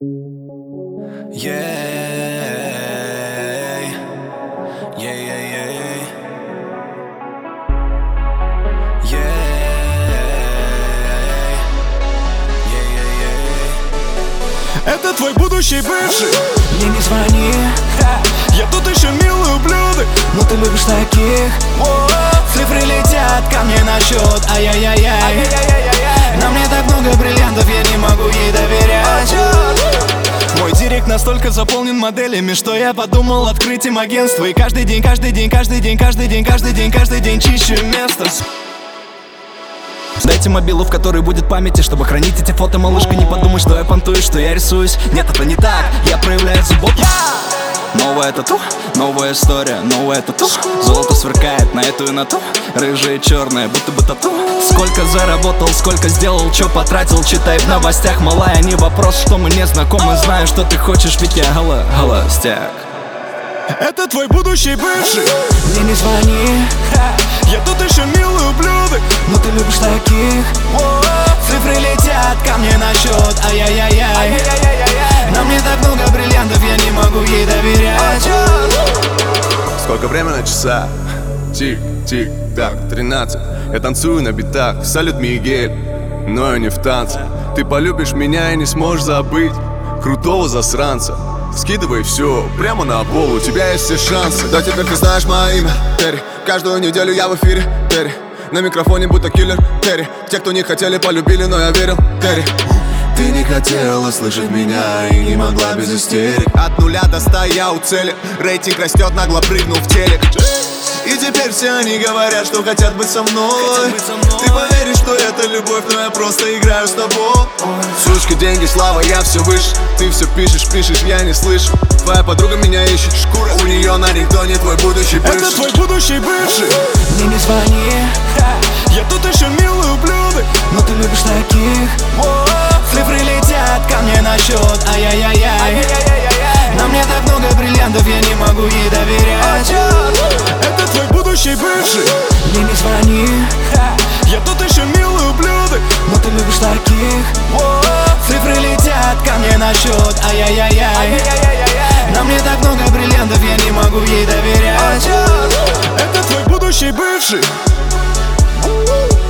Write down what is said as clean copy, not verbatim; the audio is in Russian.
Это твой будущий бывший. Мне не звони, Я тут еще милый ублюдок, но ты любишь таких. Цифры летят ко мне на счет, ай-яй-яй-яй. На мне так много бриллиантов, я не могу ей доверять. Мой директ настолько заполнен моделями, что я подумал открыть им агентство. И каждый день чищу место. Дайте мобилу, в которой будет памяти, чтобы хранить эти фото, малышка. Не подумай, что я понтую, что я рисуюсь. Нет, это не так, я проявляю заботу. Новая тату, новая история, новая тату. Золото сверкает на эту и на ту. Рыжие, черные, будто бы тату. Сколько заработал, сколько сделал, чё потратил, читай в новостях. Малая, не вопрос, что мы не знакомы. Знаю, что ты хочешь, ведь я холостяк. Это твой будущий бывший. Мне не звони, Я тут еще милый ублюдок, но ты любишь таких. Цифры летят ко мне на счет, ай-яй-яй-яй. На мне так много бриллиантов, я не могу ей доверять. Сколько время на часах? Тик-тик-так, 13. Я танцую на битах, салют Мигель, но я не в танце. Ты полюбишь меня и не сможешь забыть крутого засранца. Скидывай все прямо на пол, у тебя есть все шансы. Да, теперь ты знаешь мое имя, Терри. Каждую неделю я в эфире, Терри. На микрофоне будто киллер, Терри. Те, кто не хотели, полюбили, но я верил, Терри. Ты не хотела слышать меня и не могла без истерик. От 0 до 100 я у цели. Рейтинг растет, нагло прыгнул в телек. И теперь все они говорят, что хотят быть со мной. Ты поверишь, что это любовь, но я просто играю с тобой. Сучка, деньги, слава, я все выше. Ты все пишешь, я не слышу. Твоя подруга меня ищет, шкура у нее на ригдоне, твой будущий бывший. Это твой будущий бывший. Мне не звони, Я тут еще милый ублюдок, но ты любишь таких. Цифры летят ко мне на счет, ай-яй-яй-яй. На мне так много бриллиантов, я не могу ей доверять. Это твой будущий бывший. Мне не звони, Я тут еще милый ублюдок, но ты любишь таких. Цифры летят ко мне на счет, ай-яй-яй-яй. На мне так много бриллиантов, я не могу ей доверять. Это твой будущий бывший.